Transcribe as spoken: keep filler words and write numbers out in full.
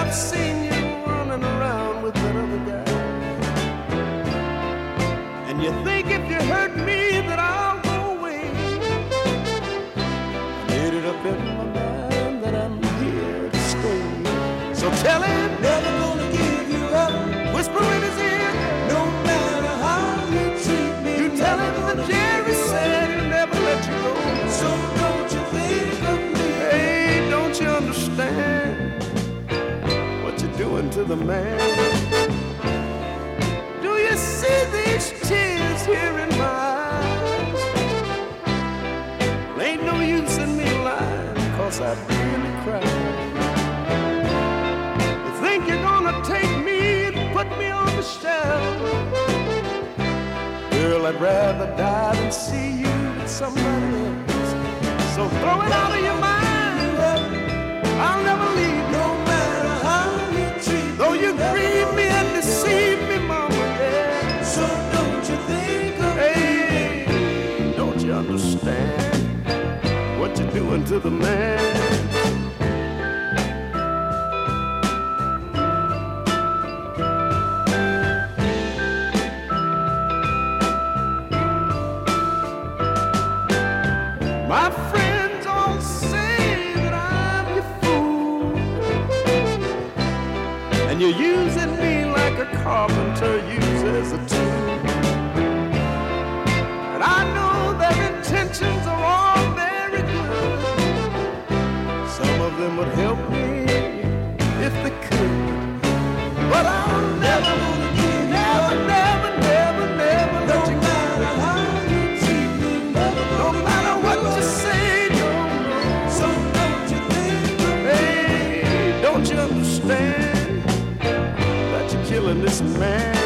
I've seen you running around with that other guy. And you think if you hurt me that I'll go away. I made it up in my mind that I'm here to stay. So tell him, never gonna give you up. Whisper in his ear, no matter how you treat me. You tell him that Jerry said he'll never let you go. So don't you think of me? Hey, don't you understand what you're doing to the man? Do you see these tears here in my eyes? Well, ain't no use in me lying, cause I'd really cry. You think you're gonna take me and put me on the shelf? Girl, I'd rather die than see you with somebody else. So throw it out of your mind. I'll never leave, no matter how you treat me. Though you grieve me and deceive me, mama, yeah. So don't you think of hey, me? Don't you understand what you're doing to the man? My friends all say that I'm your fool, and you're using me like a carpenter uses a tool. And I know their intentions are all very good. Some of them would help me if they could, but I'll never, never, never, never, never let you go. Understand that you're killing this man.